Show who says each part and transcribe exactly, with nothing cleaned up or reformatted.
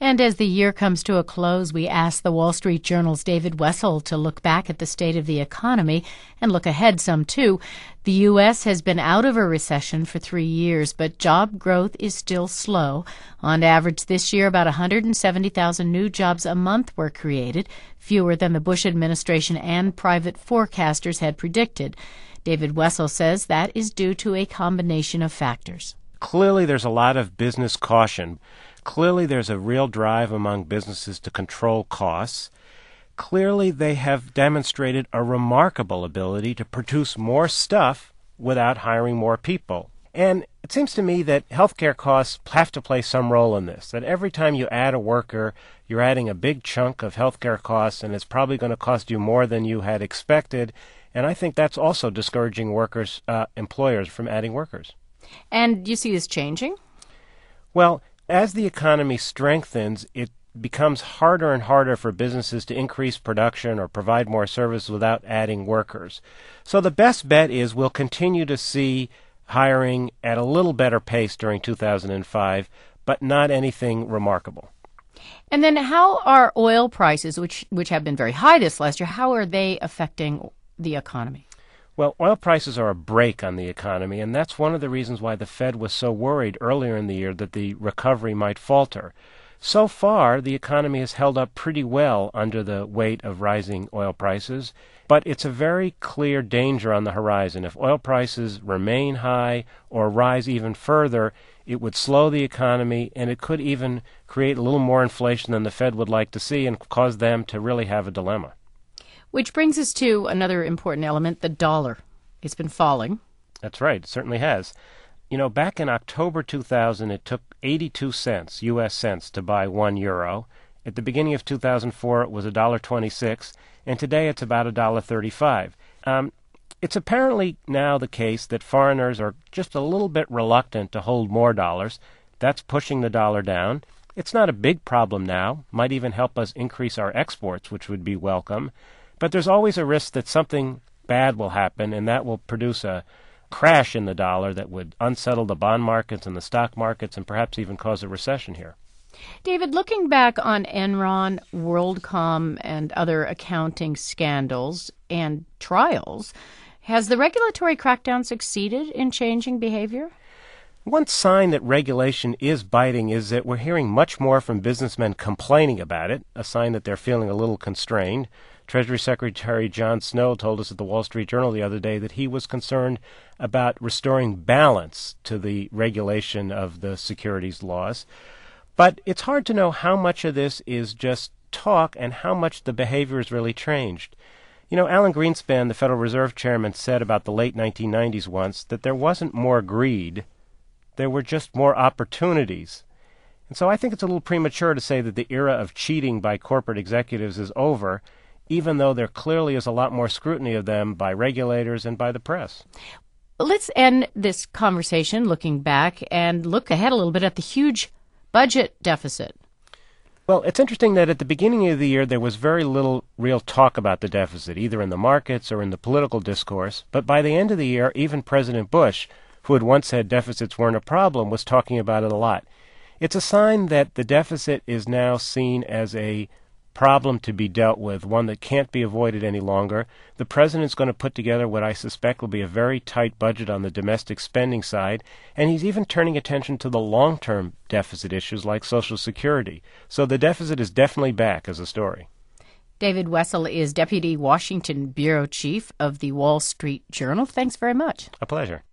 Speaker 1: And as the year comes to a close, we ask the Wall Street Journal's David Wessel to look back at the state of the economy and look ahead some, too. The U S has been out of a recession for three years, but job growth is still slow. On average this year, about one hundred seventy thousand new jobs a month were created, fewer than the Bush administration and private forecasters had predicted. David Wessel says that is due to a combination of factors.
Speaker 2: Clearly, there's a lot of business caution. Clearly, there's a real drive among businesses to control costs. Clearly, they have demonstrated a remarkable ability to produce more stuff without hiring more people. And it seems to me that healthcare costs have to play some role in this, that every time you add a worker, you're adding a big chunk of healthcare costs, and it's probably going to cost you more than you had expected. And I think that's also discouraging workers, uh, employers from adding workers.
Speaker 1: And you see this changing?
Speaker 2: Well, as the economy strengthens, it becomes harder and harder for businesses to increase production or provide more service without adding workers. So the best bet is we'll continue to see hiring at a little better pace during two thousand five, but not anything remarkable.
Speaker 1: And then how are oil prices, which which have been very high this last year, how are they affecting the economy?
Speaker 2: Well, oil prices are a brake on the economy, and that's one of the reasons why the Fed was so worried earlier in the year that the recovery might falter. So far, the economy has held up pretty well under the weight of rising oil prices, but it's a very clear danger on the horizon. If oil prices remain high or rise even further, it would slow the economy, and it could even create a little more inflation than the Fed would like to see and cause them to really have a dilemma.
Speaker 1: Which brings us to another important element, the dollar. It's been falling.
Speaker 2: That's right. It certainly has. You know, back in October two thousand, it took eighty-two cents, U S cents, to buy one euro. At the beginning of two thousand four, it was one dollar twenty-six, and today it's about one dollar thirty-five. Um, it's apparently now the case that foreigners are just a little bit reluctant to hold more dollars. That's pushing the dollar down. It's not a big problem now. Might even help us increase our exports, which would be welcome. But there's always a risk that something bad will happen, and that will produce a crash in the dollar that would unsettle the bond markets and the stock markets and perhaps even cause a recession here.
Speaker 1: David, looking back on Enron, WorldCom, and other accounting scandals and trials, has the regulatory crackdown succeeded in changing behavior?
Speaker 2: One sign that regulation is biting is that we're hearing much more from businessmen complaining about it, a sign that they're feeling a little constrained. Treasury Secretary John Snow told us at the Wall Street Journal the other day that he was concerned about restoring balance to the regulation of the securities laws. But it's hard to know how much of this is just talk and how much the behavior has really changed. You know, Alan Greenspan, the Federal Reserve Chairman, said about the late nineteen nineties once that there wasn't more greed, there were just more opportunities. And so I think it's a little premature to say that the era of cheating by corporate executives is over, even though there clearly is a lot more scrutiny of them by regulators and by the press.
Speaker 1: Let's end this conversation looking back and look ahead a little bit at the huge budget deficit.
Speaker 2: Well, it's interesting that at the beginning of the year there was very little real talk about the deficit, either in the markets or in the political discourse. But by the end of the year, even President Bush, who had once said deficits weren't a problem, was talking about it a lot. It's a sign that the deficit is now seen as a problem to be dealt with, one that can't be avoided any longer. The president's going to put together what I suspect will be a very tight budget on the domestic spending side, and he's even turning attention to the long-term deficit issues like Social Security. So the deficit is definitely back as a story.
Speaker 1: David Wessel is Deputy Washington Bureau Chief of the Wall Street Journal. Thanks very much.
Speaker 2: A pleasure.